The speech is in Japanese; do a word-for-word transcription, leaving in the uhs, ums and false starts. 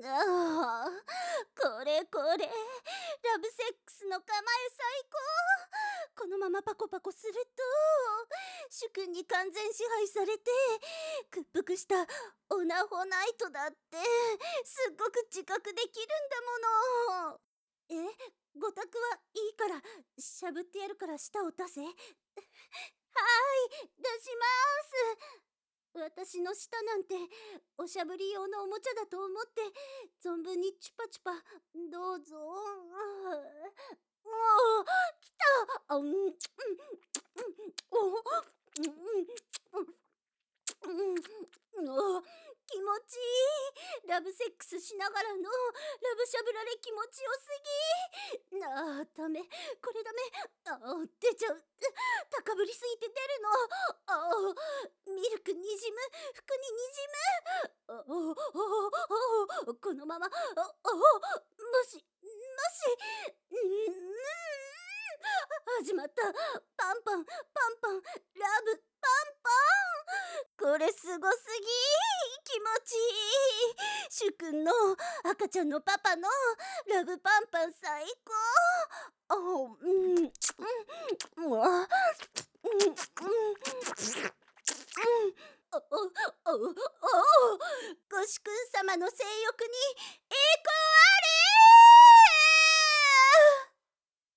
ああ、これこれ、ラブセックスの構え最高。このままパコパコすると主君に完全支配されて屈服したオナホナイトだってすっごく自覚できるんだもの。え、ごたくはいいからしゃぶってやるから舌を出せ。はい、出します。私の舌なんておしゃぶり用のおもちゃだと思って存分にチュパチュパどうぞ。おお、来た。あ、うん、うん、うん、お、うん、うん、うん、お、気持ちいい。ラブセックスしながらのラブしゃぶられ気持ちよすぎ。ああ、ダメ、これダメ。ああ、出ちゃう。高ぶりすぎて出るの。ああ、ミルクにじむ、服ににじむ。ああ、ああ、このまま、ああ、もし、もし、うん、始まった。パンパン、パンパン、ラブ、パンパン。これすごすぎ。気持ちいい。主君の赤ちゃんのパパのラブパンパン最高。あ、うん、うん、うわ、うん、うん、おおおおお、ご主君様の性欲に栄